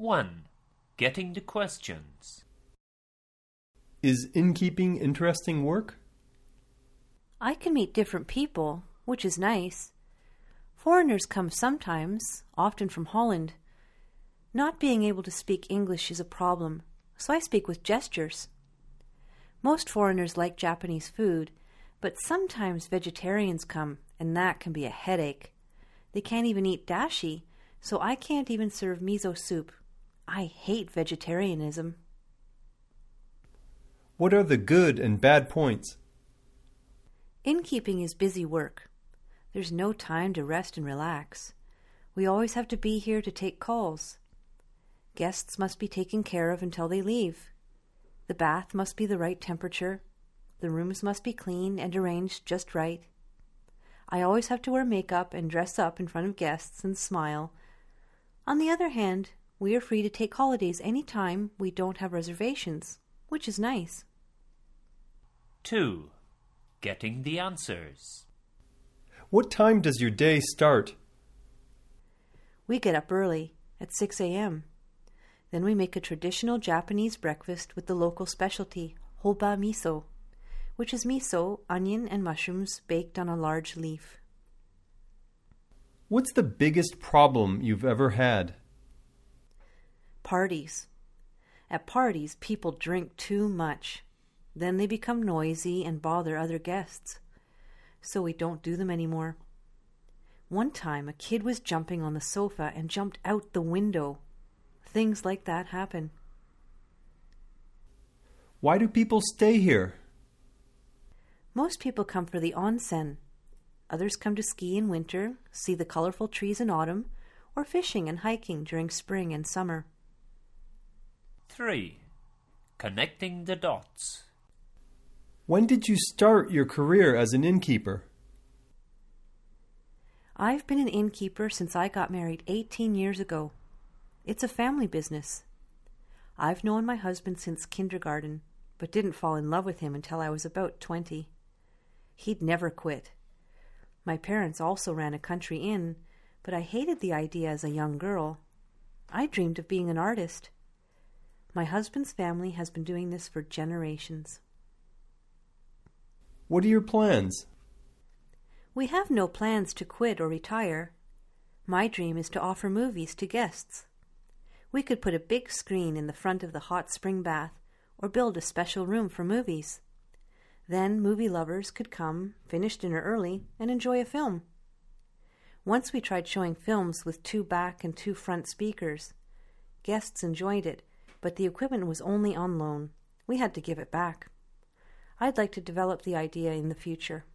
1. Getting the questions. Is innkeeping interesting work? I can meet different people, which is nice. Foreigners come sometimes, often from Holland. Not being able to speak English is a problem, so I speak with gestures. Most foreigners like Japanese food, but sometimes vegetarians come, and that can be a headache. They can't even eat dashi, so I can't even serve miso soup. I hate vegetarianism. What are the good and bad points? Innkeeping is busy work. There's no time to rest and relax. We always have to be here to take calls. Guests must be taken care of until they leave. The bath must be the right temperature. The rooms must be clean and arranged just right. I always have to wear makeup and dress up in front of guests and smile. On the other hand, we are free to take holidays any time we don't have reservations, which is nice. 2. Getting the answers. What time does your day start? We get up early, at 6 a.m. Then we make a traditional Japanese breakfast with the local specialty, hoba miso, which is miso, onion, and mushrooms baked on a large leaf. What's the biggest problem you've ever had? Parties. At parties, people drink too much. Then they become noisy and bother other guests. So we don't do them anymore. One time, a kid was jumping on the sofa and jumped out the window. Things like that happen. Why do people stay here? Most people come for the onsen. Others come to ski in winter, see the colorful trees in autumn, or fishing and hiking during spring and summer. 3. Connecting the dots. When did you start your career as an innkeeper? I've been an innkeeper since I got married 18 years ago. It's a family business. I've known my husband since kindergarten, but didn't fall in love with him until I was about 20. He'd never quit. My parents also ran a country inn, but I hated the idea as a young girl. I dreamed of being an artist. My husband's family has been doing this for generations. What are your plans? We have no plans to quit or retire. My dream is to offer movies to guests. We could put a big screen in the front of the hot spring bath or build a special room for movies. Then movie lovers could come, finish dinner early, and enjoy a film. Once we tried showing films with 2 back and 2 front speakers. Guests enjoyed it, but the equipment was only on loan. We had to give it back. I'd like to develop the idea in the future.